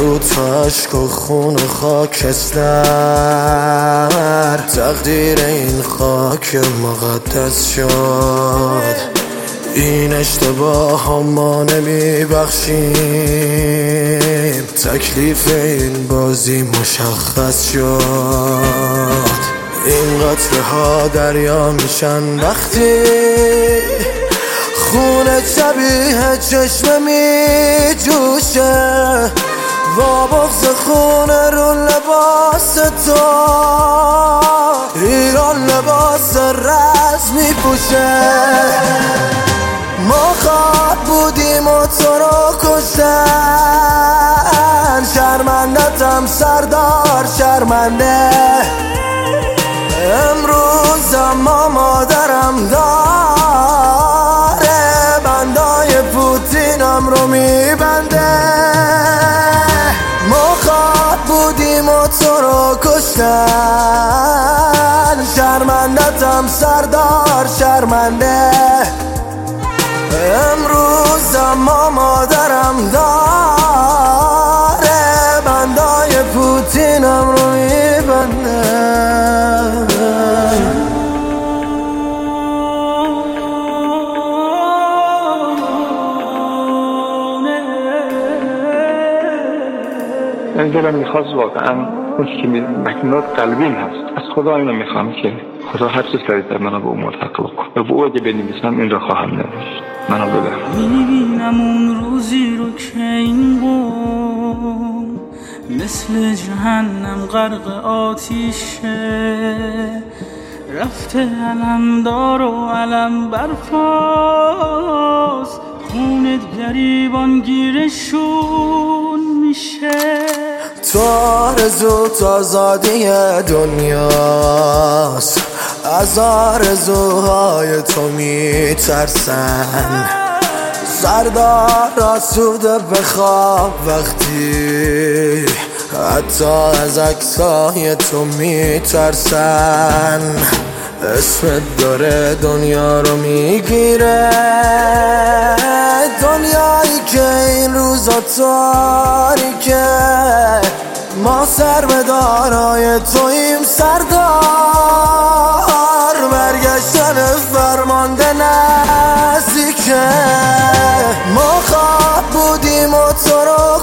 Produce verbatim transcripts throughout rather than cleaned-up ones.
بود عشق و خون و خاکستر، تقدیر این خاک مقدس شد. این اشتباه ها ما نمی بخشیم، تکلیف این بازی مشخص شد. این قطره ها دریا میشن وقتی خون شبیه چشم می جوشه، و بغض خون رو لباس تو ایران لباس رز می پوشه. ما خواد بودیم و تو رو کشتن، شرمندتم سردار شرمنده. امروز اما مادرم داره بندای پوتینم رو میبنده. ما خواد بودیم و تو رو کشتن، شرمندتم سردار شرمنده. امروز اما مادرم داره بندای پوتینم رو میبنده. من دلم میخواست واقعا اون که مکنات قلبیم هست، از خدا اینو میخوام که خدا هر چیز سریعتر منو به اون ملحق بکن و به او اگه بنویسم این را خواهم نوشت. منو ببر. میبینم اون روزی رو که این قوم مثل جهنم غرق آتیشه، رفته علمدار و علم برفاست، خونت گریبان گیرشون میشه. تو آرزوت آزادی دنیاست، از آرزوهای تو میترسن. سردار آسوده بخواب وقتی حتی از عکسای تو میترسن. اسمت داره دنیا رو میگیره، دنیایی که این روزا تاریکه. ما سر به دارای تویم سردار، برگشتن فرمانده نزدیکه. ما خواب بودیم و تو رو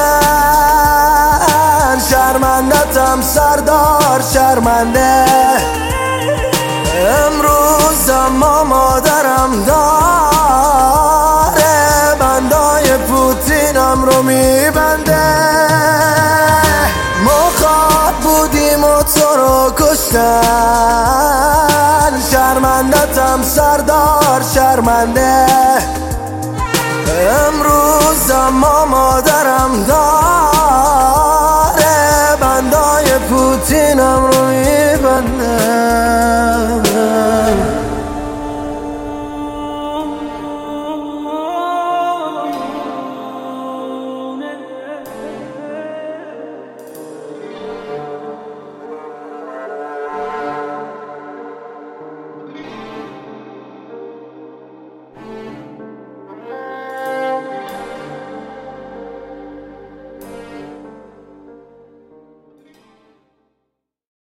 کشتن، شرمندتم سردار شرمنده. امروز اما مادرم داره بندای پوتینم رو میبنده. ما خواب بودیم و تو رو کشتن، شرمندتم سردار شرمنده. امروز اما